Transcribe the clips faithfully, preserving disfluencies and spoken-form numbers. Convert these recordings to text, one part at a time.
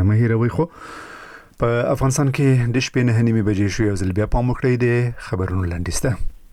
مه هیروئ. خو په افغانستان کې د شپې نه نیمې بجې شوې او ځل بیا پام وکړئ د خبرونو لنډیسته.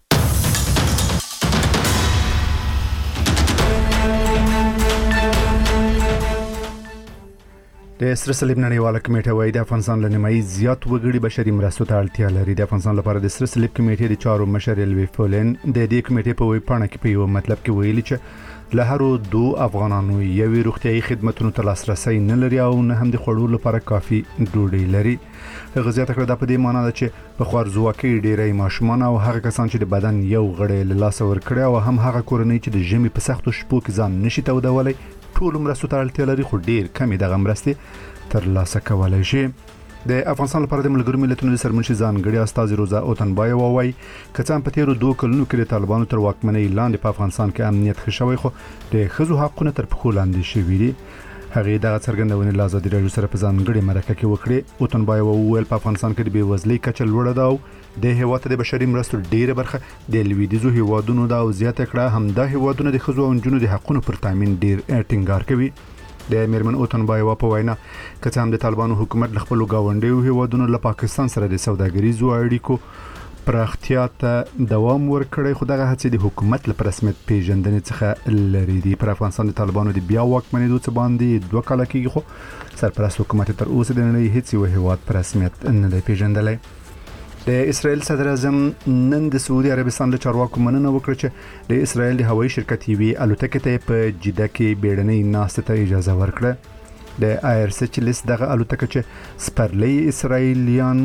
د سره صلیب نړیواله کمیټه وايي د افغانستان له نیمایي زیات وګړي بشري مرستو ته اړتیا لري. د افغانستان لپاره د سره صلیب کمیټې د چارو مشر الوی فولن د دې کمیټې په ویب پاڼه کې په یو مطلب کې ویلي چې له هرو دوه افغانانو یوې روغتیايي خدماتو ته لاسرسي نه لري او نه هم د خوړو لپاره کافي ډوډۍ لري. هغه زیاته کړه دا په دې معنی ده چې په خوارځواکۍ ډېری ماشومان او هغه کسان چې د بدن یو غړی له لاسه ورکړي او هم هغه کورنۍ چې د ژمي په سختو شپو کې ځان نشي تودولی ټول مرستو ته اړتیا لري، خو ډېر کمې دغه مرستې ترلاسه کولی شي. د افغانستان لپاره د ملګرو ملتونو د سرمنشي ځانګړي استازي روزا اوتنبایوا وایي که څه هم په تیرو دوه کلونو کې د طالبانو تر واکمنۍ لاندې په افغانستان کې امنیت ښه شوی، خو د ښځو حقونه تر پښو لاندې شوي دي. هغې دغه څرګندونې له ازادي راډیو سره په ځانګړې مرکه کې وکړې. اوتنبایوا وویل په افغانستان کې د بېوزلۍ کچه لوړه ده او د هېواد ته د بشري مرستو ډېره برخه د لویدیځو هېوادونو ده او زیاته کړه همدا هېوادونه د ښځو او نجونو د حقونو پر تامین ډېر ټینګار کوي. د میرمن اوتنبایوا په وینا که څه هم د طالبانو حکومت له خپلو ګاونډیو هېوادونو له پاکستان سره د سوداګریزو اړیکو پراختیا ته دوام ورکړی، خو دغه هڅې د حکومت له رسمیت پیژندنې څخه لرې دي. پر افغانستان د طالبانو د بیا واکمنېدو څه باندې دوه کاله کېږي، خو سرپرست حکومت تر اوسه د نړۍ هیڅ یو هېواد په رسمیت نه دی پیژندلی. د اسرائیل صدر اعظم نن د سعودي عربستان له چارواکو مننه وکړه چې د اسرائیل د هوایي شرکت یوې الوتکې ته په جده کې بیړنۍ ناستې ته اجازه ورکړه. د آیر سچلس دغه الوتکه چې سپرلی اسرائیلیان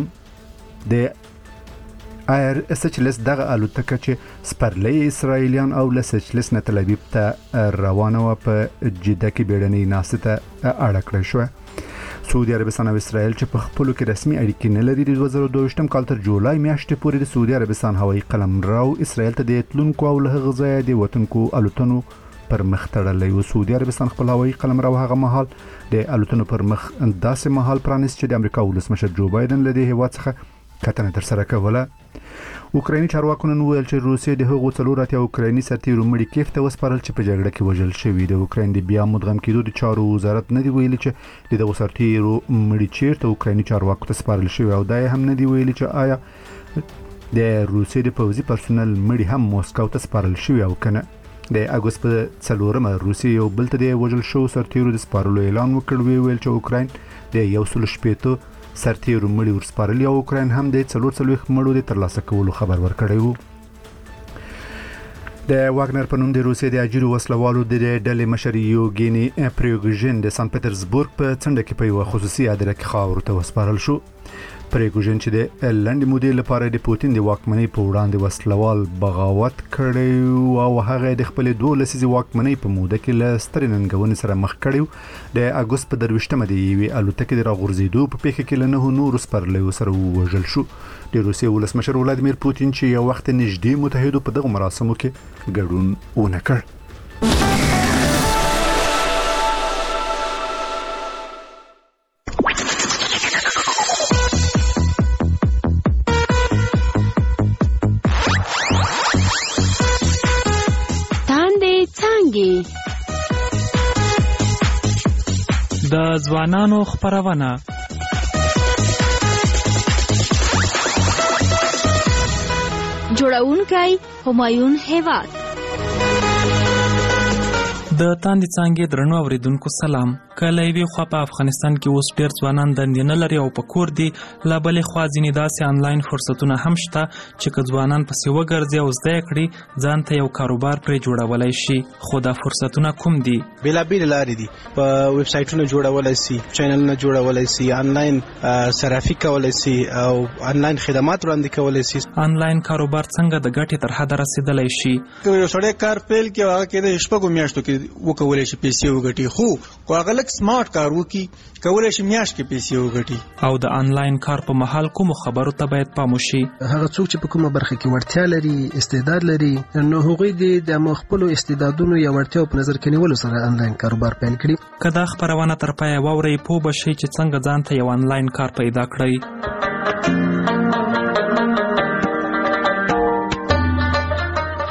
د آیر سچلس دغه الوتکه چې سپرلی اسرائیلیان او له سچلس نه تل ابیب ته روانه و په جده کې بیړنۍ ناستې ته اړه کړې شوه. سعودي عربستان او اسرائیل چې په خپلو کې رسمي اړیکې نه لري د دوه زره دوه کال تر جولای میاشتې پورې د سعودي عربستان هوایي قلمرو اسرائیل ته د تلونکو او له هغه ځایه د وطنکو الوتنو پر مخ تړلی و. سعودي عربستان خپل هوایي قلمرو هغه مهال د الوتنو پر مخ داسې مهال پرانیست چې د امریکا ولسمشر جو بایدن له دې هېواد څخه کتنه ترسره کوله. اوکرایني چارواکو نن وویل چې روسیې د هغو څلور اتیا اوکرایني سرتیرو مړي کیف ته وسپارل چې په جګړه کې وژل شوي. د اوکراین د بیا مدغم کېدو د چارو وزارت نه دی ویلي چې د دغو سرتیرو مړي چیرته اوکرایني چارواکو ته سپارل شوي او دا هم نه دی ویلي چې آیا د روسیې د پوځي پرسونل مړي هم موسکو ته سپارل شوي او کنه. د اګوست په څلورمه روسیې یو بل ته د وژل شوو سرتیرو د سپارلو اعلان وکړ، ویل چې اوکراین د یو سل شپېته سرتیرو مړي ورسپارلي او اوکراین هم د څلور څلوېښت مړو د ترلاسه کولو خبر ورکړی و. د واګنر په نوم د روسیې د اجیرو وسلوالو د ډلې مشر یوګیني پریګوژن د سان پټرزبورګ په څنډه کې په یوه خصوصي اداره کې خاورو ته وسپارل شو. پریګوژن چې د لنډې مودې لپاره د پوتین د واکمنۍ په وړاندې وسلوال بغاوت کړی او هغه د خپلې دوه لسیزې واکمنۍ په موده کې له سترې ننګونې سره مخ کړی. د اګوست په درویشتمه د یوې الوتکې د راغورځېدو په پیښه کې له نهو نورو سپرلیو سره ووژل شو. د روسیې ولسمشر ولادیمیر پوتین چې یو وخت نږدې متحدو په دغه مراسمو کې ګډون ونه کړ. د ځوانانو خپرونه جوړونکی همایون هیواد. د تاندې څانګې درنو اوریدونکو سلام. کله یوې خوا په افغانستان کې اوس ډېر ځوانان دندې نه لري او په کور دي، لا بلې خوا ځینې داسې آنلاین فرصتونه هم شته چې که ځوانان پسې وګرځي او زده یې کړي ځان ته یو کاروبار پرې جوړولی شي. خو دا فرصتونه کوم دي؟ بېلابېلې لارې دي. په ویب سایټونه جوړولی سي، چینلونه جوړولی سي، آنلاین صرافي کولی سي او آنلاین خدمات وړاندې کولی سي. آنلاین کاروبار څنګه د ګټې تر حده رسېدلی شي؟ که یو سړی کار پیل کړي هغه کېدای شي شپږو میاشتو کې وکولی شي پیسې وګټي، خو که هغه لږ سمارټ کار وکړي کولی شي میاشت کې پیسې وګټي. او د آنلاین کار په مهال کومو خبرو ته باید پام وشي؟ هغه څوک چې په کومه برخه کې وړتیا لري، استعداد لري، نو هغوی دې د خپلو استعدادونو یا وړتیاو په نظر کې نیولو سره آنلاین کاروبار پیل کړي. که دا خپرونه تر پایه واورئ پوه به شئ چې څنګه ځان ته یو آنلاین کار پیدا کړئ.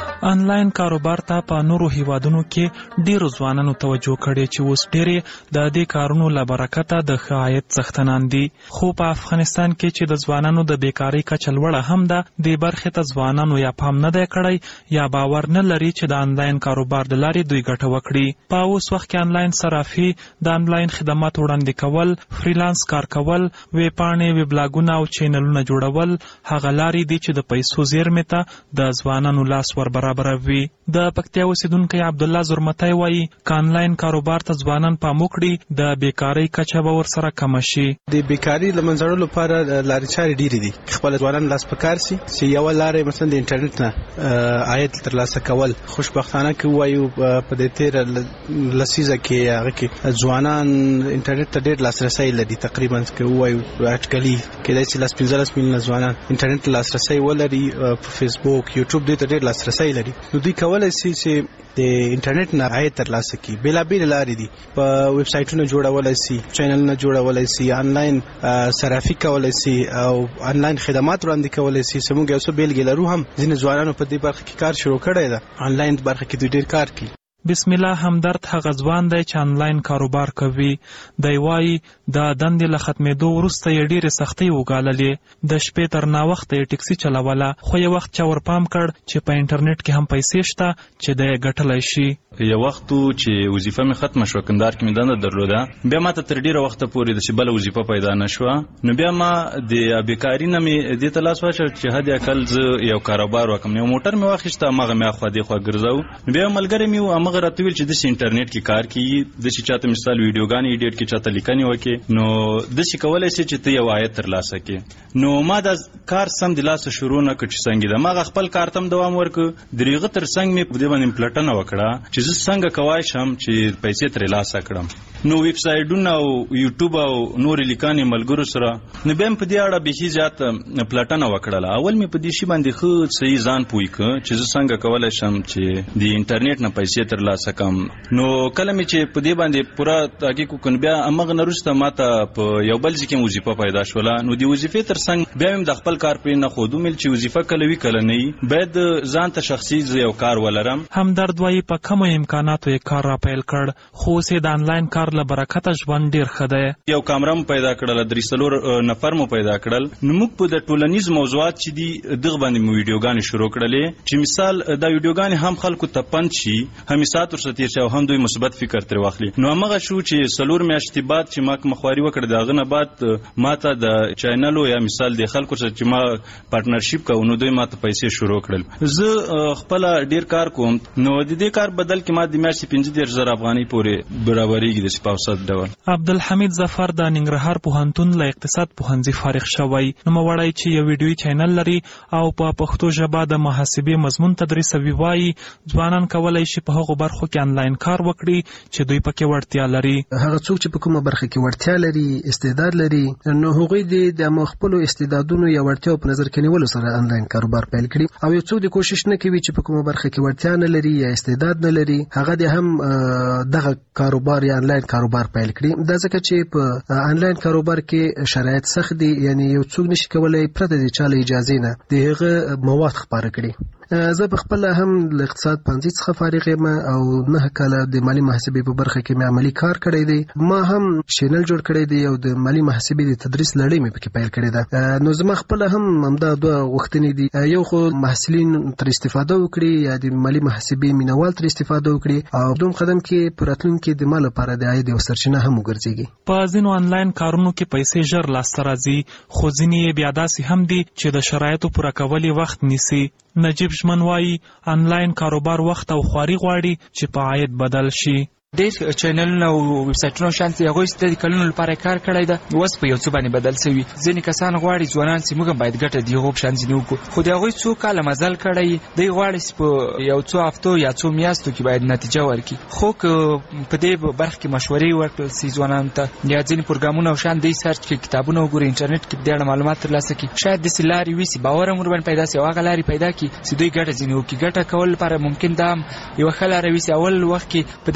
آنلاین کاروبار ته په نورو هیوادونو کې ډیرو ځوانانو توجه کړې چې اوس ډېرې د دې کارونو له برکته د ښه عاید څښتنان دي، خو په افغانستان کې چې د ځوانانو د بیکارۍ کچه لوړه هم ده، دې برخې ته ځوانانو یا پام نه دی کړی یا باور نه لري چې د آنلاین کاروبار د لارې دوی ګټه وکړي. په اوس وخت کې آنلاین صرافي، د آنلاین خدماتو وړاندې کول، فریلانس کار کول، ویب پاڼې، ویب لاګونه او چینلونه جوړول هغه لارې دي چې د پیسو زیرمې ته د ځوانانو لاس ور برابروي. د پکتیا اوسیدونکی عبدالله زرمتی وایي که آنلاین کاروبار ته ځوانان پام وکړي د بیکارۍ کچه به ورسره کمه شي. د بیکارۍ له منځه وړلو لپاره لارې چارې ډېرې دي. خپل ځوانان لاس په کار سي چې یوه لاره مثلا د انټرنیټ نه عاید ترلاسه کول. خوشبختانه که ووایو په دې تېره لسیزه کې هغه کې ځوانان انټرنیټ ته ډېر لاسرسی لري. تقریبا که ووایو اټکلي کېدای شي لس پنځلس میلیونه ځوانان انټرنیټ ته لاسرسی ولري، په فیسبوک، یوټیوب دې ته ډېر لاسرسی لري. نو دوی کولی شي چې د انټرنیټ نه عاید ترلاسه کړي. بېلابېلې لارې دي. په ویب سایټونه جوړولی شي، چینلونه جوړولی شي، آنلاین صرافي کولی شي او آنلاین خدمات وړاندې کولی شي. زموږ یو څه بېلګې لرو هم ځینې ځوانانو په دې برخه کې کار شروع کړی ده. آنلاین برخه کې دوی ډېر کار کوي. بسم الله همدرد هغه ځوان دی چې آنلاین کاروبار کوي. دی وایي د دندې له ختمېدو وروسته یې ډېرې سختۍ وګاللې. د شپې تر ناوخته یې ټکسي چلوله، خو یو وخت چا ورپام کړ چې په انټرنیټ کې هم پیسې شته چې دی یې ګټلی شي. یو وخت چې وظیفه مې ختمه شوه، کندهار کې مې دنده درلوده، بیا ما ته تر ډېره وخته پورې داسې بله وظیفه پیدا نه شوه. نو بیا ما د بیکاري نه مې دې ته لاس واچوه چې حد اقل زه یو کاروبار وکړم. یو موټر مې واخیسته، هماغه مې اخوا دېخوا ګرځو. نو بیا یو ملګری مې و، همغه راته ویل چې داسې انټرنیټ کې کار کوي، داسې چاته مثال ویډیوګانې ایډیټ کې، چاته لیکنې وکړې، نو داسې کولی شي چې ته یو عاید ترلاسه کړې. نو ما دا کار سم د لاسه شروع نه کړ چې څنګه ده. ما خپل کار ته هم دوام ورکړ. د هغه تر څنګ مې په دې باندې پلټنه وکړه چې زه څنګه کولی شم چې پیسې ترلاسه کړم. نو ویب سایټونه او یوټیوب او نورې لیکنې ملګرو سره، نو بیا مې په دې اړه بیخي زیاته پلټنه وکړله. اول مې په دې شي باندې ښه صحیح ځان پوه کړ چې زه څنګه کولی شم چې د انټرنیټ نه پیسې ترلاسه کړم. نو کله مې چې په دې باندې پوره تحقیق وکړ، بیا همغه نه وروسته ما ته په یو بل ځای کې وظیفه پیدا شوله. نو د وظیفې تر څنګ بیا مې د خپل کار پرې نه ښود، ومې چې وظیفه کله وي کله نه وي، باید ځان ته شخصي یو کار ولرم. همدرد وایي په کمو امکاناتو یې کار را پیل کړ، خو اوس یې د آنلاین کار له برکته ژوند ډېر ښه دی. یو کامره مو پیدا کړله، درې څلور نفر مو پیدا کړل. نو موږ په د ټولنیز موضوعات چې دي دغه باندې مو ویډیوګانې شروع کړلې چې مثال دا ویډیوګانې هم خلکو ته پند شي، هم ساعت ورسره تېر شي او هم دوی مثبت فکر ترې واخلي. نو همغه شو چې څلور میاشتې بعد چې ما کومه خواري وکړه، د هغه نه بعد ما ته د چینلو یا مثال د خلکو سره چې ما پارټنرشپ کوو، نو دوی ما ته پیسې شروع کړل. زه خپله ډېر کار کوم. نو د دې کار بدل کې ما د میاشتې پنځه دېرش زره افغانۍ پورې برابرېږي داسې په اوسط ډول. عبدالحمید ظفر د ننګرهار پوهنتون له اقتصاد پوهنځي فارغ شوی. نوموړی چې یو ویډیویي چینل لري او په پښتو ژبه د محاسبې مضمون تدریسوي، وایي ځوانان کولی شي په هغو برخو کې آنلاین کار وکړي چې دوی پکې وړتیا لري. هغه څوک چې په کومه برخه کې وړتیا لري، استعداد لري، نو هغوی د خپلو استعدادونو یا وړتیاو په نظر کې نیولو سره آنلاین کاروبار پیل کړي. او یو څوک د کوشش نه کوي چې په کومه برخه کې وړتیا نه لري یا استعداد نه لري، هغه د هم دغه کاروبار یا آنلاین کاروبار پیل کړي. دا ځکه چې په آنلاین کاروبار کې شرایط سخت دي، یعنی یو څوک نشي کولای پرته د چا له اجازې نه د هغه مواد خپاره کړي. زه په خپل هم له اقتصاد پوهنځي څخه فارغ یم او نه کاله د مالي محاسبې په برخه کې مې عملي کار کړی دی. ما هم چینل جوړ کړی دی او د مالي محاسبې د تدریس لړۍ مې پکې پیل کړې ده. نو زما خپل هم همدا دوه غوښتنې دي، یو خو محصلین تر استفاده وکړي یا د مالي محاسبې مینوال تر استفاده وکړي، او دوم قدم کې په راتلونکي د مال لپاره د عاید یو سرچینه هم وګرځېږي. په ځینو آنلاین کارونو کې پیسې ژر لاسته راځي، خو ځینې یې بیا داسې هم دي چې د شرایطو پوره کول یې وخت نیسي. نجیب ژمن وایي آنلاین کاروبار وخت او خواري غواړي چې په عاید بدل شي. ډېر چینلونه او ویب سایټونه شانتي هغوی چې د کلونو لپاره کار کړی ده، اوس په یو څه باندې بدل شوي. ځینې کسان غواړي ځوانان چې موږ هم باید ګټه د هغو په شان ځینې وکړو، خو د هغوی څو کاله مزل کړی، دوی غواړي چې په یو څو هفتو یا څو میاشتو کې باید نتیجه ورکړي. خو که په دې برخه کې مشورې ورکړل شي ځوانانو ته، یا ځینې پروګرامونه او شان دوی سرچ کړي، کتابونه وګوري، انټرنیټ کې په دې اړه معلومات ترلاسه کړي، شاید داسې لارې وي چې باور هم ورباندې پیدا شي او هغه لارې پیدا کړي چې دوی ګټه ځینې وکړي. ګټه کول لپاره ممکن دا هم یوه ښه لاره وي چې اول وخت کې په دې کار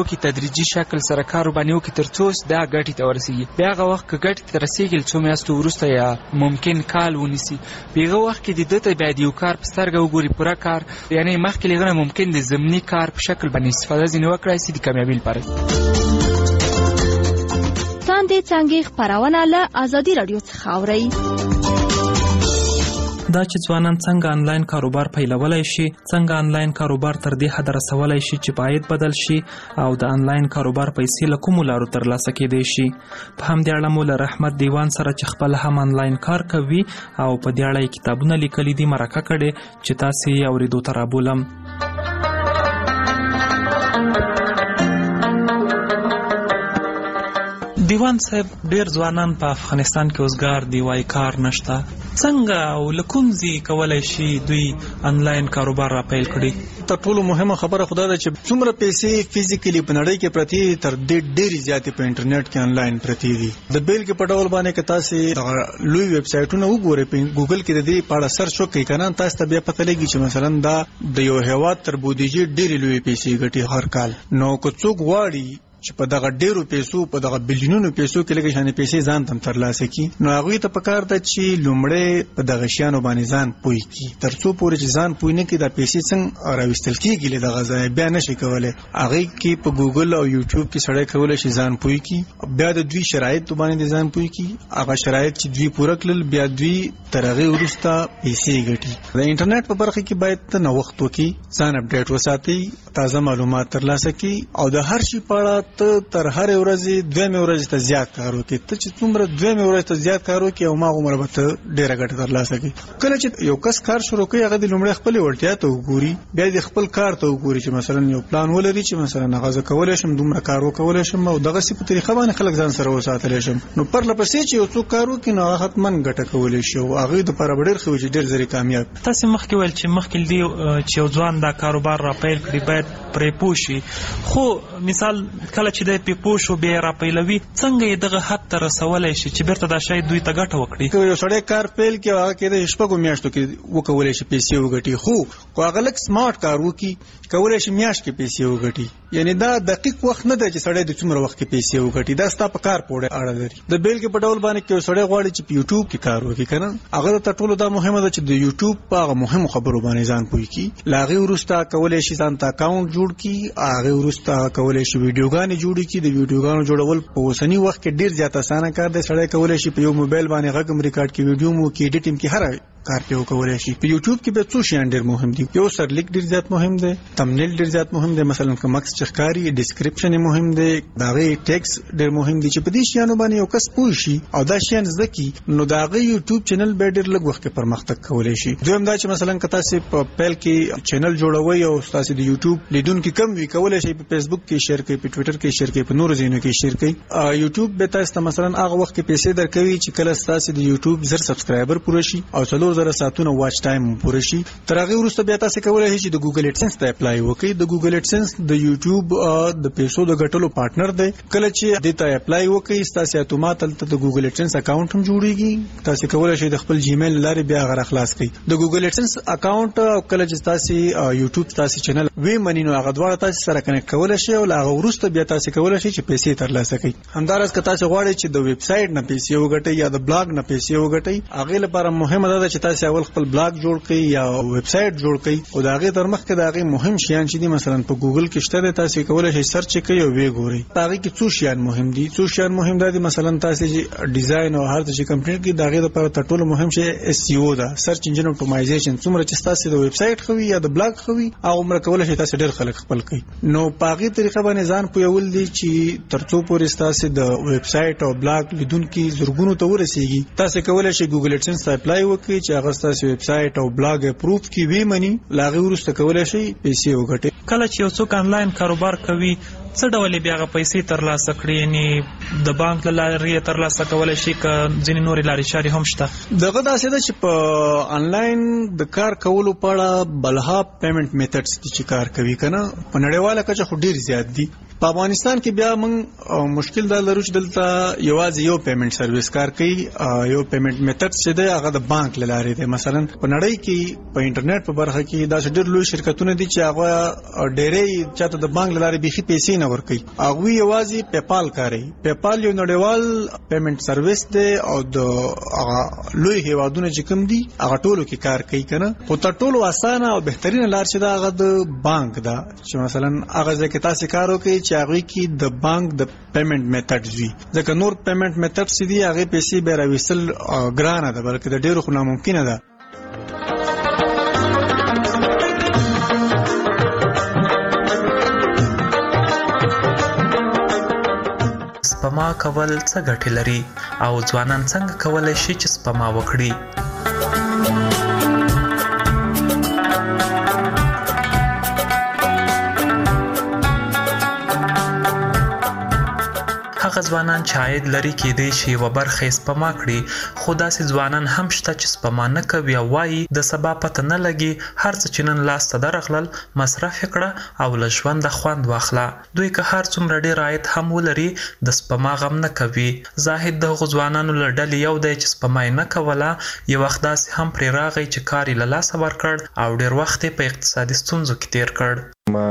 وکړي تدریجي شکل سره کار باندې وکړي تر څو دا ګټې ته ورسیږي. بیا هغه وخت که ګټې ته رسیږي څو میاشتو وروسته یا ممکن کال ونیسي، په هغه وخت کې د ده ته بیا د یو کار په سترګه وګوري پوره کار، یعنې مخکې له هغه نه ممکن د ضمني کار په شکل باندې استفاده ځینې وکړای شي د کامیابۍ لپاره. څاندې څانګې خپرونه له ازادي راډیو څخه اورئ. دا چې ځوانان څنګه آنلاین کاروبار پیلولی شي، څنګه آنلاین کاروبار تر دې حد رسولی شي چې عاید بدل شي او د آنلاین کاروبار پیسې له کومو لارو ترلاسه کېدی شي. په همدې اړه مو له رحمت دیوان سره چې خپل هم آنلاین کار کوي او په دې اړه یې کتابونه لیکلي دي مرکه کړې چې تاسې یې اورېدو ته رابولم. دیوان صاحب، ډیر ځوانان په افغانستان کې اوسګار دی، وای کار نشته. څنګه او له کوم ځای کولی شي دوی آنلاین کاروبار را پیل کړي؟ تر ټولو مهمه خبره خو دا ده چې څومره پیسې فزیکلی په نړۍ کې پرتې دي تر دې ډېرې زیاتې په انټرنیټ کې آنلاین پرتې دي. د بیلګې په ډول باندې که تاسې لوی ویب سایټونه وګورئ په ګوګل کې د دې په اړه سرچ وکړئ که نه، تاسو ته بیا پته لګي چې مثلا دا د یو هېواد تر بودیجې ډېرې لویې پیسې ګټي هر کال. نو که څوک غواړي چې په دغه ډیرو پیسو په دغه بلیونونو پیسو کې لګي شانې پیسې ځان تم ترلاسه کی، نو هغه ته پکار ده چې لومړی په دغه شیانو باندې ځان پوي کی. ترڅو پورې چې ځان پوي نه کی دا پیسې څنګه راوستل کیږي له دغه ځای بیا نشي کولای. هغه کې په ګوګل او یوټیوب کې سړی کولای شي ځان پوي کی، بیا د دوی شرایط باندې ځان پوي کی. هغه شرایط چې دوی پوره کړل بیا دوی تر هغه وروسته پیسې ګټي. د انټرنیټ په برخه کې باید ته نو وخت وکي، ځان اپډیټ وساتي، تازه معلومات ترلاسه کی او د هر شي په اړه ته تر هر ورځې دوه ورځې ته زیات کار وکړي. ته چې څومره دوه ورځې ته زیات کار وکړي او ما عمر به ته ډیره ګټه ترلاسه کړي. کله چې یو کس کار شروع کوي هغه د لومړی خپل وړتیا ته وګوري، بیا د خپل کار ته وګوري چې مثلا یو پلان ولري چې مثلا هغه زه کولی شم دومره کار وکولی شم او دغه سی په طریقه باندې خلک ځان سره وساتلی شم. نو پرله پسې چې یو څوک کار وکړي نو هغه حتما ګټه کولی شي او هغې دپاره به ډېر ښه وي چې ډېر زر کامیاب. تاسې مخکې ویل چې مخکې دی چې یو ځوان دا کاروبار را پیل کړي باید پرې پوه شي، خو مثال کله چې دی پرې پوه شو بیا را پیلوي، څنګه یې دغه حد ته رسولی شي چې بیرته دا شاید دوی ته ګټه وکړي؟ که یو سړی کار پیل کړي هغه کېدای شي شپږو میاشتو کې وکولی شي پیسې وګټي، خو که هغه لږ سمارټ کار وکړي کولی شي میاشت کې پیسې وګټي. یعنې دا دقیق وخت نه دی چې سړی د څومره وخت کې پیسې وګټي، دا ستا په کار پورې اړه لري. د بیلګې په ډول باندې که یو سړی غواړي چې په یوټیوب کې کار وکړي که نه، هغه ته ټولو دا مهمه ده چې د یوټیوب په هغه مهمو خبرو باندې ځان پوه کړي. له هغې وروسته کولی شي ځان ته اکاونټ جوړ کړي، هغې وروسته کولی شي ویډیوګانې جوړې کړي. د ویډیوګانو جوړول په اوسني وخت کې ډېر زیات اسانه کار دی. سړی کولی شي په یو موبایل باندې غږ هم ریکارډ کړي، ویډیو هم وکړي، ایډیټ هم کړي، هر کار پې وکولی شي. په یوټیوب کې بیا څو شیان ډېر مهم دي. یو سرلیک ډېر زیات مهم دی، تمنیل ډېر زیات مهم دی، مثلا که مکس چې ښکاري، ډسکرپشن یې مهم دی، د هغې ټیکس ډېر مهم دی. چې په دې شیانو باندې یو کس پوه شي او دا شیان زده کړي نو د هغه یوټیوب چینل بیا ډېر لږ وخت کې پرمختګ کولی شي. دویم دا چې مثلا که تاسې په پیل کې چینل جوړوئ او تاسې د یوټیوب لیدونکي کم وي، کولی شئ په فیسبوک کې شیر کړئ، په ټویټر کې شیر کړئ، په نورو ځایونو کې شیر کړئ. یوټیوب به تاسو ته مثلا هغه وخت کې پیسې درکوي چې کله تاسې د یوټیوب زر سبسکرایبر پوره شي او څلور زره ساعتونه واچ ټایم پوره شي. تر هغې وروسته بیا تاسې کولی شئ چې د ګوګل ایډسنس ته اپلای وکړئ. د ګوګل ایډسنس د یوټیوب د پیسو د ګټلو پارټنر دی. کله چې دې ته اپلای وکړئ ستاسې اتومات هلته د ګوګل ایډسنس اکاونټ هم جوړېږي. تاسې کولی شئ د خپل جیمیل له لارې بیا هغه راخلاص کړئ. د ګوګل ایډسنس اکاونټ او کله چې تاسې یوټیوب تاسې چینل وی مني نو هغه دواړه تاسې سره کنیکټ کولی شئ او له هغه وروسته بیا تاسې کولی شئ چې پیسې ترلاسه کړئ. همداراز که تاسې غواړئ چې د ویب سایټ نه پیسې وګټئ یا د بلاګ نه پیسې وګټئ، هغې لپاره مهمه دا ده چې تاسې اول خپل بلاګ جوړ کړئ یا ویب سایټ جوړ کړئ او د هغې تر مخکې د هغې مهم شیان چې دي مثلا په ګوګل کې شته دی، تاسې کولی شئ سرچ یې کړئ او ویې ګورئ. په هغې کې څو شیان مهم دي. څو شیان مهم دا دي مثلا تاسې چې ډیزاین او هر څه چې کمپلیټ کړئ د هغې لپاره تر ټولو مهم شی اس ای او ده، سرچ انجن اپټیمایزیشن. څومره چې ستاسې د ویب سایټ ښه وي یا د بلاګ ښه وي هغومره کولی شئ تاسې ډېر خلک خپل کړئ. نو په هغې طریقه باندې ځان پوهول دي چې تر څو پورې ستاسې د ویب سایټ او بلاګ لیدونکي زرګونو ته ورسیږي، تاسې کولی شئ ګوګل ایډسنس ته اپلای وکړئ چې هغه ستاسې ویب سایټ او بلاګ اپروف کړي، ویې مني، له هغې وروسته کولی شئ پیسې وګټئ. کله چې یو څوک آنلاین کاروبار کوي څه ډول بیا هغه پیسې ترلاسه کړي؟ یعنې د بانک له لارې یې ترلاسه کولی شي که ځینې نورې لارې چارې هم شته؟ دغه داسې ده چې په آنلاین د کار کولو په اړه بلها پیمنټ میتھډز دي چې کار کوي که نه، په نړیواله کچه خو ډېر زیات دي. په افغانستان کې بیا موږ مشکل دا لرو چې دلته یوازې یو پیمنټ سرویس کار کوي. یو پیمنټ میتھډ چې دی هغه د بانک له لارې دی. مثلا په نړۍ کې په انټرنیټ په برخه کې داسې ډېر لوی شرکتونه دي چې هغه ډېرې چاته د بانک له لارې بیخي پیسې نه ورکوي. هغوی یوازې پیپال کاروي. پیپال یو نړیوال پیمنټ سرویس دی او د هغه لوی هیوادونه چې کوم دي هغه ټولو کې کار کوي کنه. خو تر ټولو اسانه او بهترینه لار چې دا هغه د بانک ده چې مثلا هغه ځکه تاسو کار وکړي چې هغه کې د بانک د پیمنټ میتھډز وي. ځکه نور پیمنټ میتھډز دي هغه پیسې به راوېستل ګرانه ده بلکې د ډیرو خو ناممکنه ده. سپما کول څه ګټې لري او ځوانان څنګه کولی شي چې سپما وکړي؟ هغه ځوانان چې عاید لري کېدای شي یوه برخه یې سپما کړي، خو داسې ځوانان هم شته چې سپما نه کوي او وایي د سبا پته نه لګي، هر څه چې نن لاسته درغلل مصرف یې کړه او له ژونده خوند واخله. دوی که هر څومره ډېر عاید هم ولري د سپما غم نه کوي. زاهد د هغو ځوانانو له ډلې یو دی چې سپما یې نه کوله، یو وخت داسې هم پرې راغی چې کار یې له لاسه ورکړ او ډېر وخت یې په اقتصادي ستونزو کې تېر کړ. ما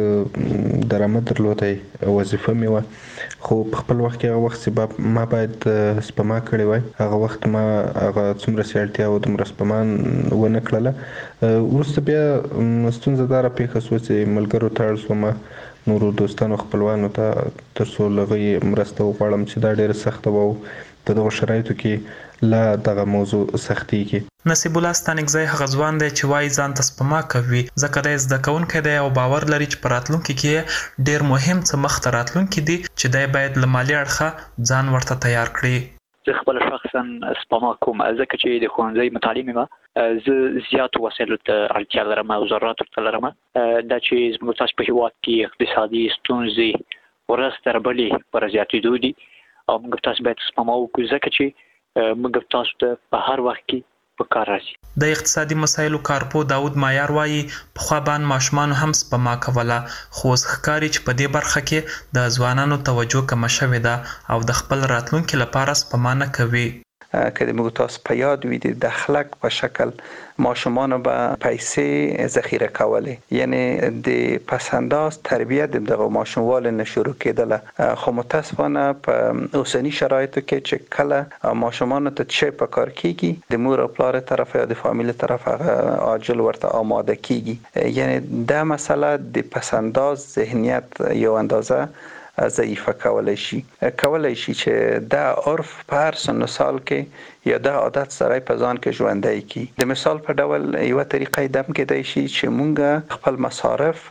ښه درآمد درلودی، وظیفه مې وه، خو په خپل وخت کې هغه وخت چې ما باید سپما کړې وای هغه وخت ما هغه څومره چې اړتیا وه دومره سپما ونه کړله. وروسته بیا ستونزه دا راپېښه شوه چې ملګرو ته اړ شومه، نورو دوستانو خپلوانو ته، تر څو له هغوی مرسته وغواړم چې دا ډېره سخته وه او په دغو شرایطو کې لا دغه موضوع سختېږي. نصیب الله ستانکزی هغه ځوان دی چې وایي ځان ته سپما کوي ځکه دی زده کوونکی دی او باور لري چې په راتلونکي کې ډېر مهم څه مخته راتلونکي دي چې دی باید له مالي اړخه ځان ورته تیار کړي. زه خپل شخصا سپما کوم ځکه چې د ښوونځي متعلم یم. زه زیاتو وسایلو ته اړتیا لرم او ضروراتو ته لرم. دا چې زموږ تاسو په هېواد کې اقتصادي ستونزې ورځ تر بلې پر زیاتېدو دي او موږ تاسو باید سپما وکړو ځکه چې موږ تاسو ته په هر وخت کې په کار راځي. د اقتصادي مسایلو کارپو داود مایار وایي پخوا باندې ماشومانو هم سپما کوله، خو اوس ښکاري چې په دې برخه کې د ځوانانو توجه کمه شوې ده او د خپل راتلونکي لپاره سپما نه کوي. که د موږ تاسو په یاد وي د دخلک په شکل ماشومانو به پیسې ذخیره کولې، یعنی د پسنداز تربیت د دغه ماشوموالو نه شروع کېدله. خو متاسفانه په اوسني شرایطو کې چې کله ماشومانو ته چې په کار کېږي د مور او پلار طرف یا د فامیل طرف هغه عاجل ورته آماده کېږي، یعنی دا مسله د پسنداز ذهنیت یو اندازه ضعیفه کولای شي کولای شي چې دا عرف په هر سن سال کې یا دا عادت سره په ځان کې ژوندی کی. د مثال په ډول یو طریقه دم کېدای شي چې مونږ خپل مصارف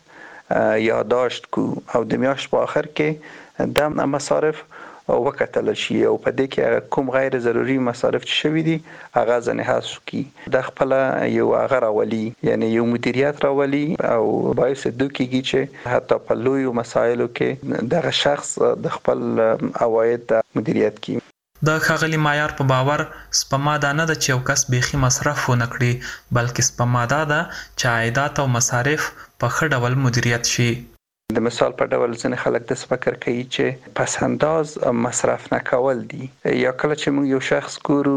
یادداشت کو او د میاشت په آخر کې د مصارف وکتل شي او په دې کې کوم غیر ضروري مصارف چې شوي دي هغه ځنې حذف کی. د خپل یو هغه راولي، یعنی یو مدیریت راولي او باعث دوی کېږي چې حتی په لویو مسایلو کې دغه شخص د خپل عواید مدیریت کوي. د ښاغلي معیار په باور سپما دا نه ده چې یو کس بیخي مصرف ونه کړي، بلکې سپما دا ده چې عایدات او مصارف په ښه ډول مدیریت شي. د مثال په ډول ځینې خلک داسې فکر کوي چې پس انداز مصرف نه کول دي، یا کله چې موږ یو شخص ګورو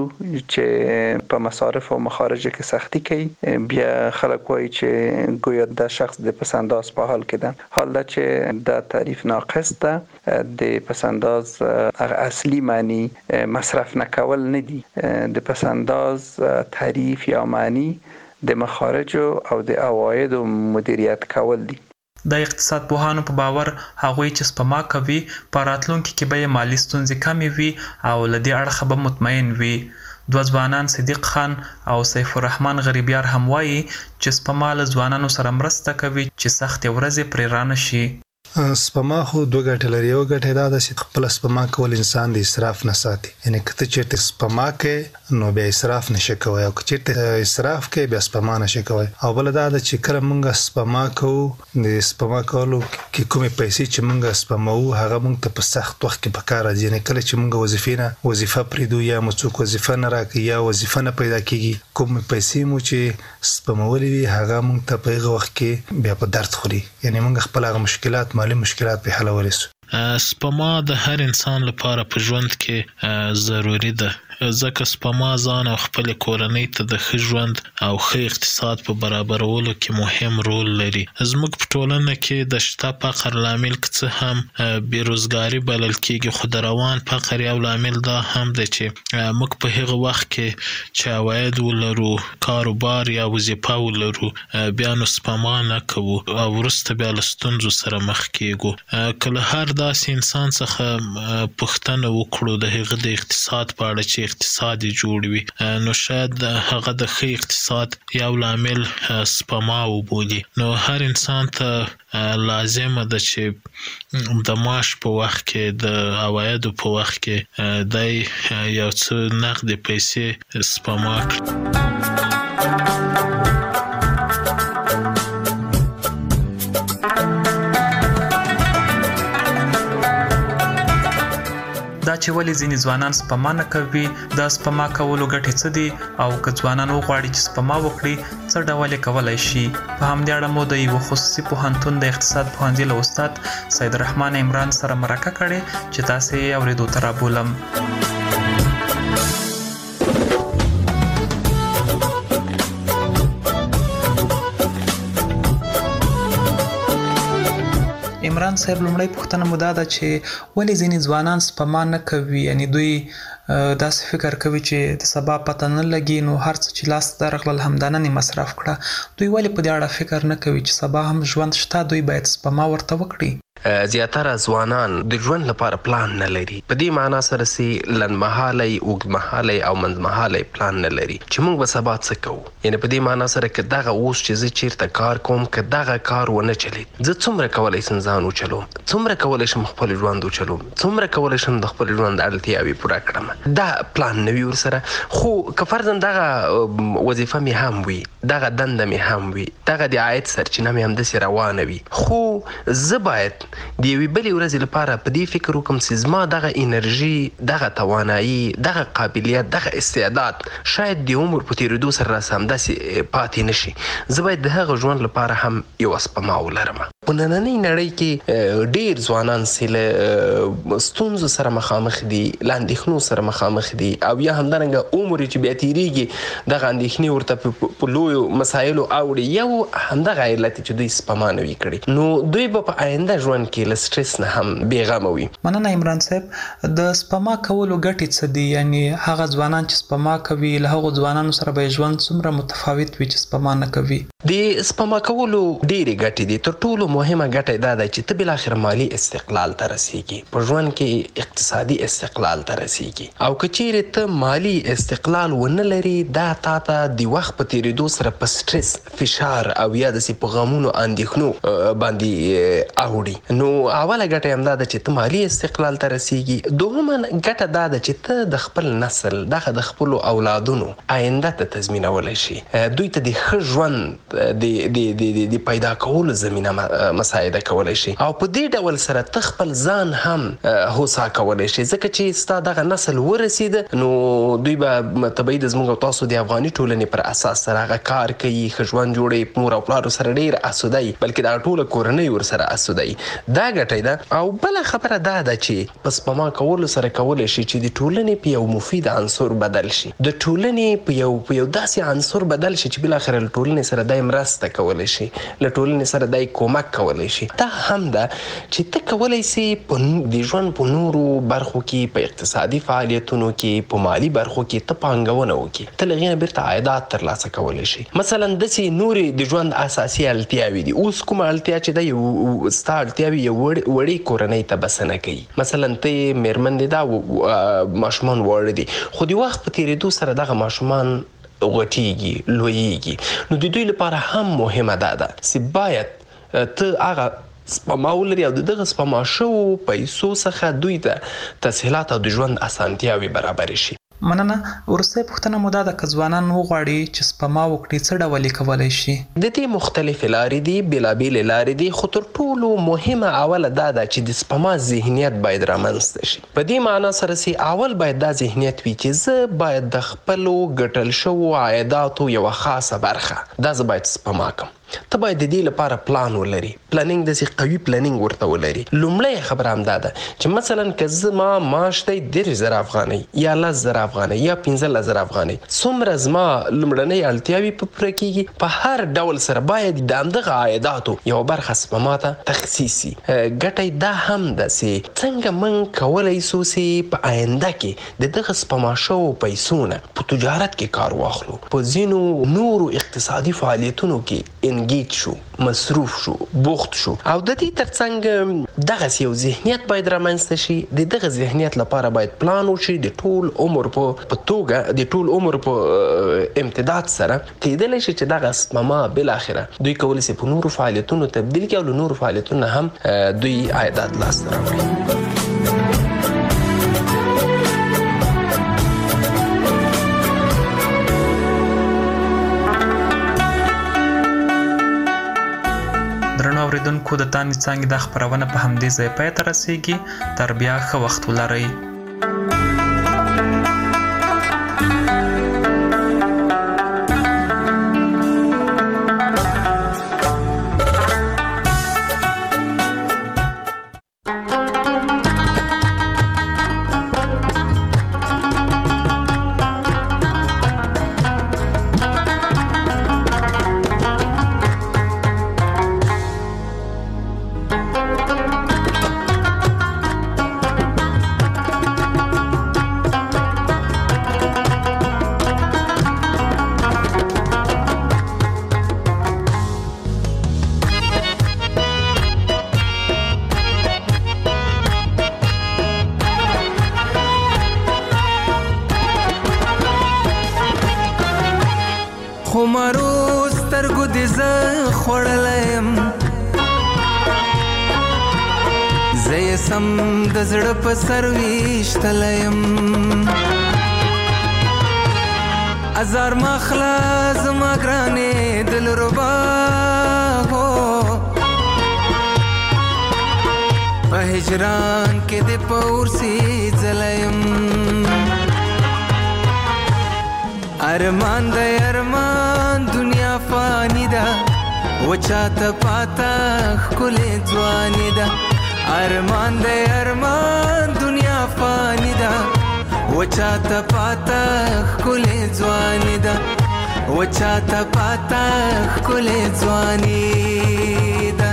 چې په مصارف او مخارج کې سختی کوي بیا خلک وایي چې ګویا دا شخص د پس انداز په حال کې ده، حال دا چې دا تعریف ناقص ده. د پس انداز اصلي معنی مصرف نه کول نه دي، د پس انداز تعریف یا معنی د مخارج او د عواید مدیریت کول دي. د اقتصاد پوهانو په باور هغوی چې سپما کوي په راتلونکي کې به یې مالي ستونزې کمې وي او له دې اړخه به مطمئن وي. دوه ځوانان صدیق خان او سیف الرحمن غریبیار هم وایي چې سپما له ځوانانو سره مرسته کوي چې سختې ورځې پرې رانه شي. سپما خو دوه ګټې لري. یو ګټه دا ده چې خپل سپما کول انسان د اسراف نه ساتي، یعنی که ته چېرته سپما کوې نو بیا اسراف نشي کوی، او که چېرته اسراف کوې بیا سپما نشي کوی. او بله دا ده چې کله موږ سپما کوو د سپما کولو کې کومې پیسې چې موږ سپموو هغه موږ ته په سخت وخت کې په کار راځي، یعنی کله چې موږ وظیفې نه وظیفه پرېږدو یا مو څوک وظیفه نه راکوي یا وظیفه نه پیدا کېږي، کومې پیسې مو چې سپمولې وي هغه موږ ته په هغه وخت کې بیا په درد خوري، یعنی موږ خپل هغه مشکلات مالي مشکلات په حلولی سو. سپما د هر انسان لپاره په ژوند کې ضروری ده، ځکه سپما ځان او خپل کورنۍ ته د ښه ژوند او ښه اقتصاد په برابرولو کې مهم رول لري. زموږ په ټولنه کې د شته فقر لامل که څه هم بیروزګاري بلل کېږي، خو د روان فقر یو لامل دا هم ده چې موږ په هغه وخت کې چې عواید ولرو، کاروبار یا وظیفه ولرو، بیا نو سپما نه کوو او وروسته بیا له ستونزو سره مخ کېږو. که له هر داسې انسان څخه پوښتنه وکړو د هغه د اقتصاد په اړه چې اقتصاد یې جوړ وي، نو شاید هغه د ښه اقتصاد یو لامل سپما وبولي. نو هر انسان ته لازمه ده چې د معاش په وخت کې، د عوایدو په وخت کې دی یو څه نقدې پیسې سپما کړي. دا چې ولې ځینې ځوانان سپما نه کوي، دا سپما کولو ګټې څه دي، او که ځوانان وغواړي چې سپما وکړي څه ډول یې کولی شي. په همدې اړه مو د یوه خصوصي پوهنتون د اقتصاد پوهنځي له استاد سید رحمان عمران سره مرکه کړې چې تاسې یې اورېدو ته رابولم. عمران صاحب، لومړی پوښتنه مو دا ده چې ولې ځینې ځوانان سپما نه کوي، یعنی دوی داسې فکر کوي چې د سبا پته نه لګي، نو هر څه چې لاس ته درغلل همدا نن یې مصرف کړه. دوی ولې په دې اړه فکر نه کوي چې سبا هم ژوند شته، دوی باید سپما ورته وکړي؟ زیاتره ځوانان د ژوند لپاره پلان نه لري. په دې معنا سره چې لنډمهالی، اوږدمهالی او منځمهالی پلان نه لري چې موږ به سبا څه کوو. یعنې په دې معنا سره که دغه اوس چې زه چیرته کار کوم، که دغه کار ونه چلید، زه څومره کولی شم ځان وچلوم، څومره کولی شم خپل ژوند وچلوم، څومره کولی شم د خپل ژوند اړتیاوې پوره کړم. دا پلان نه وي ورسره. خو که فرضاً دغه وظیفه مې هم وي، دغه دنده مې هم وي، دغه د عاید سرچینه مې همداسې روانه وي، خو زه باید د یوې بلې ورځې لپاره په دې فکر وکړم چې زما دغه انرژي، دغه توانایي، دغه قابلیت، دغه استعداد شاید د عمر په تېرېدو سره راسه همداسې پاتې نه شي. زه باید د هغه ژوند لپاره هم یوه سپما ولرم. په نننۍ نړۍ کې ډېر ځوانان چې له ستونزو سره مخامخ دي، له اندېښنو سره مخامخ دي، او یا همدارنګه عمر چې بیا تېرېږي دغه اندېښنې ورته په لویو مسایلو اوړي. یو همدغه علت چې دوی سپما نه وي کړې، نو دوی به په آینده ژوند کې له سټرس نه هم بېغمه وي. مننه عمران صاحب. د سپما کولو ګټې څه دي؟ یعنی هغه ځوانان چې سپما کوي له هغو ځوانانو سره به ژوند څومره متفاوت وي چې سپما نه کوي؟ د سپما کولو ډېرې ګټې دي. تر ټولو مهمه ګټه دا ده چې ته بالاخره مالي استقلال ته رسېږي، په ژوند کې اقتصادي استقلال ته رسېږي. او که چیرې ته مالي استقلال ونه لري، دا تا ته د وخت په تېرېدو سره په سټرس، فشار او یا داسې په غمونو، اندېښنو باندې اوړي. نو اوله ګټه همدا ده چې ته مالي استقلال ته رسېږي. دوهمه ګټه دا ده چې ته د خپل نسل، دغه د خپلو اولادونو آینده ته تضمینولی شي، دوی ته د ښه ژوند د پیدا کولو زمینه مساعده کولی شي. او په دې ډول سره ته خپل ځان هم هوسا کولی شي، ځکه چې ستا دغه نسل ورسېده، نو دوی به طبیعي د زموږ او تاسو د افغاني ټولنې پر اساس سره هغه کار کوي، ښه ژوند جوړوي، مور او پلارو سره ډېر اسوده وي، بلکې دغه ټوله کورنۍ ورسره اسوده وي. دا ګټه ده. او بله خبره دا ده چې په سپما کولو سره کولی شي چې د ټولنې په یو مفید عنصر بدل شي، د ټولنې په یو په یو داسې عنصر بدل شي چې بالاخره له ټولنې سره دی مرسته کولی شي، له ټولنې سره دی کومک کولی شي. دا هم ده چې ته کولی سي د ژوند په نورو برخو کې، په اقتصادي فعالیتونو کې، په مالي برخو کې ته پانګونه وکړي، ته له هغې نه بیرته عایدات ترلاسه کولی شي. مثلا داسې نورې د ژوند اساسي اړتیاوې دي. اوس کومه اړتیا چې ده یو ستا اړتیاوې یو وړې کورنۍ ته بسنه کوي. مثلا ته یې مېرمن دې دا ماشومان واړه دي، خو د وخت په تېرېدو سره دغه ماشومان غټېږي، لویېږي. نو د دوی لپاره هم مهمه دا ده چې باید ته هغه سپما ولري او د دغه سپما شوو پیسو څخه دوی ته تسهیلات او د ژوند اسانتیاوې برابرې شي. مننه. وروستۍ پوښتنه مو دا ده که ځوانان وغواړي چې سپما وکړي څه ډول یې کولی شي؟ د دې مختلفې لارې دي، بېلابېلې لارې دي، خو تر ټولو مهمه اوله دا ده چې د سپما ذهنیت باید رامنځته شي. په دې معنا سره چې اول باید دا ذهنیت وي چې زه باید د خپلو ګټل شوو عایداتو یوه خاصه برخه دا زه باید سپما کړم. ته باید د دې لپاره پلان ولري. پلانینګ داسې قوي پلانینګ ورته ولري. لومړی خبره همدا ده چې مثلا که زما معاش دی دېرش زره افغانۍ یا لس زره افغانۍ یا پنځلس زره افغانۍ، څومره زما لومړنۍ اړتیاوې په پوره کېږي، په هر ډول سره باید د همدغه عایداتو یوه برخه سپما ته تخصیص شي. ګټه دا هم ده چې څنګه موږ کولی سو چې په آینده کې د دغه سپما شوو پیسو نه په تجارت کې کار واخلو، په ځینو نورو اقتصادي فعالیتونو کې انګیج شو، مصروف شو، بوخت شو. او د دې ترڅنګ دغسې یو ذهنیت باید رامنځته شي. د دغه ذهنیت لپاره باید پلان وشي د ټول عمر په توګه، د ټول عمر په امتداد سره کېدلی شي چې دغه سپما بالاخره دوی کولی شي په نورو فعالیتونو تبدیل کړي او له نورو فعالیتونو هم دوی عایدات لاسته راوړي. درنو اوریدونکو، د تانې څانګې دا خپرونه په همدې ځای پای ته رسیږي. تر بیا ښه وخت ولرئ. سر ویشتلیم ازار مخلا زما ګرانې دلربا هو په هجران کې د پورسي ځلیم ارمان د ارمان دنیا فانی ده وچاته پاته ښکلې ځواني ده ارمان د ارمان دنیا فانی ده وچاته پاته ښکلې ځواني ده وچاته پاته ښکلې ځواني ده.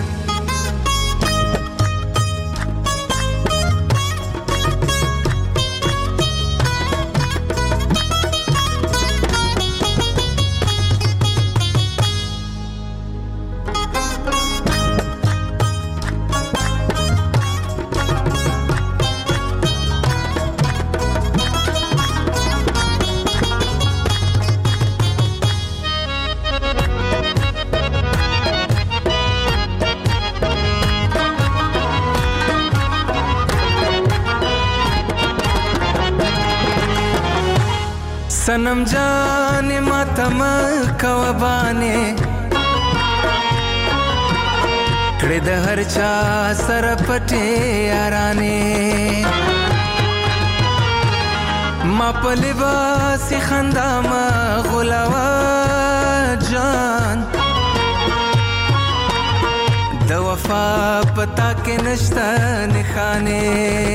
सनम जाने मातम कवबाने कड़े द हर चा सर पटे याराने मा पलिबासी खंदा मा गुलावा जान द वफा पता के नश्ता निखाने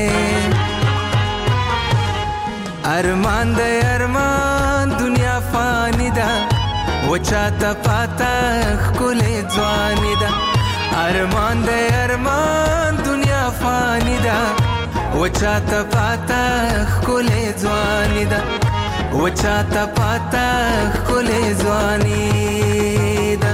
ارمان د ارمان دنیا فانی ده وچاته پاته ښکلې ځواني ده ارمان د ارمان دنیا فانی ده وچاته پاته ښکلې ځواني ده وچاته پاته ښکلې ځواني ده.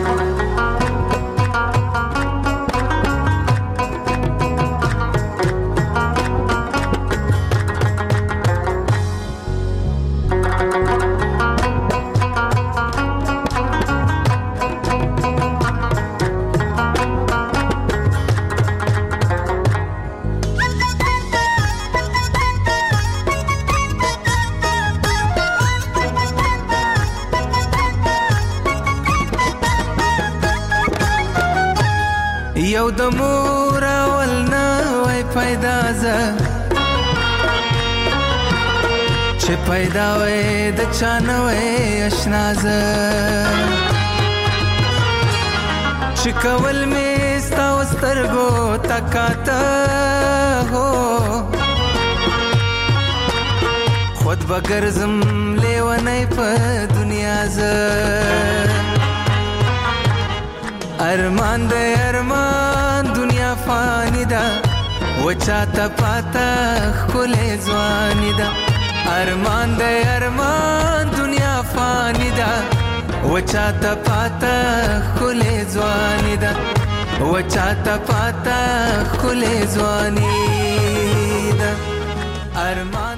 یو د مور اول نه وای پیدا زه چې پیدا وای د چا نه وای اشنا زه چې کول مې ستا سترګو تکاته هو خود بګرځم لیونی په دنیا زه ارمان د ارمان دنیا فانی ده وچاته پاته ښکلې ځواني ده ارمان د ارمان دنیا فانی ده وچاته پاته ښکلې ځواني ده وچاته پاته ښکلې ځواني ده ارمان